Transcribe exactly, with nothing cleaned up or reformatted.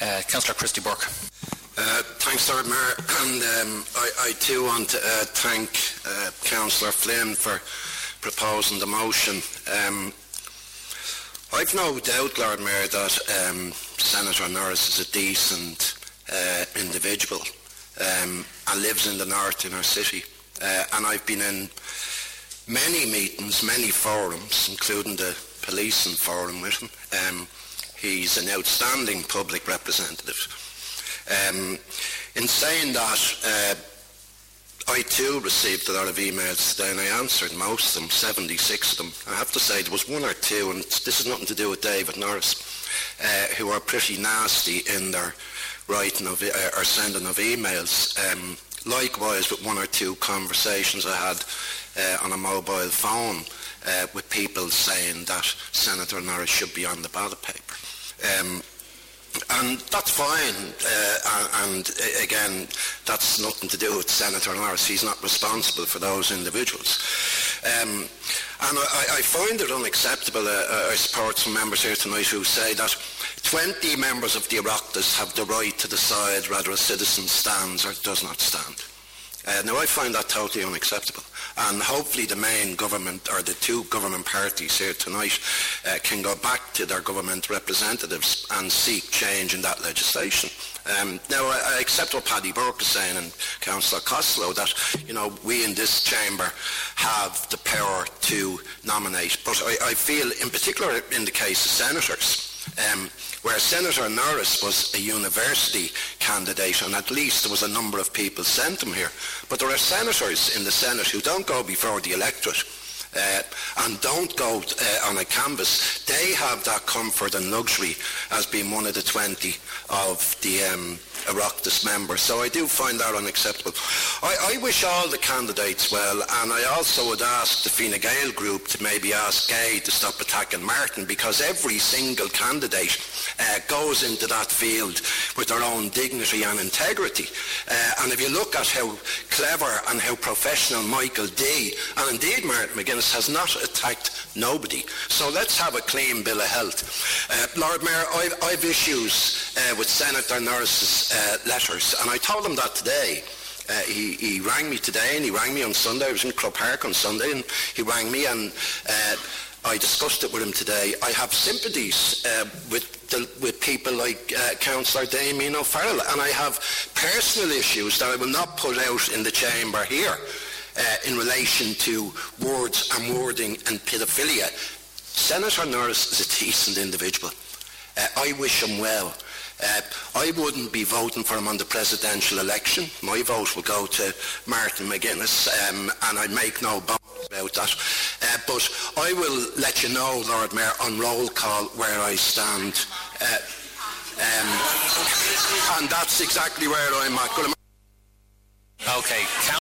Uh, Councillor Christy Burke. Uh, thanks, Lord Mayor, and um, I, I too want to uh, thank uh, Councillor Flynn for proposing the motion. Um, I've no doubt, Lord Mayor, that um, Senator Norris is a decent uh, individual um, and lives in the north in our city. Uh, and I've been in many meetings, many forums, including the policing forum with him. Um, he's an outstanding public representative. Um, in saying that, uh, I too received a lot of emails today, and I answered most of them, seventy-six of them. I have to say there was one or two, and this has nothing to do with David Norris, uh, who are pretty nasty in their writing of, uh, or sending of emails. Um, likewise with one or two conversations I had uh, on a mobile phone uh, with people saying that Senator Norris should be on the ballot paper. Um, And that's fine, uh, and, and again, that's nothing to do with Senator Norris. He's not responsible for those individuals. Um, and I, I find it unacceptable, uh, I support some members here tonight who say that twenty members of the Oireachtas have the right to decide whether a citizen stands or does not stand. Uh, now, I find that totally unacceptable, and hopefully the main government, or the two government parties here tonight, uh, can go back to their government representatives and seek change in that legislation. Um, now, I, I accept what Paddy Burke is saying, and Councillor Costello, that, you know, we in this chamber have the power to nominate, but I, I feel, in particular in the case of senators, um, where Senator Norris was a university candidate, and at least there was a number of people sent him here. But there are senators in the Senate who don't go before the electorate uh, and don't go uh, on a canvass. They have that comfort and luxury as being one of the twenty of the um, Oireachtas members. So I do find that unacceptable. I, I wish all the candidates well, and I also would ask the Fine Gael group to maybe ask Gay to stop attacking Martin, because every single candidate uh, goes into that field with their own dignity and integrity. Uh, and if you look at how clever and how professional Michael D, and indeed Martin McGuinness, has not attacked nobody. So let's have a clean bill of health. Uh, Lord Mayor, I've, I've issues uh, with Senator Norris's uh, letters, and I told him that today. Uh, he, he rang me today, and he rang me on Sunday. I was in Club Park on Sunday, and he rang me, and uh, I discussed it with him today. I have sympathies uh, with the, with people like uh, Councillor Damien O'Farrell, and I have personal issues that I will not put out in the chamber here uh, in relation to words and wording and paedophilia. Senator Norris is a decent individual. Uh, I wish him well. Uh, I wouldn't be voting for him on the presidential election. My vote will go to Martin McGuinness, um, and I make no bones about that. Uh, but I will let you know, Lord Mayor, on roll call where I stand. Uh, um, and that's exactly where I'm at. Okay.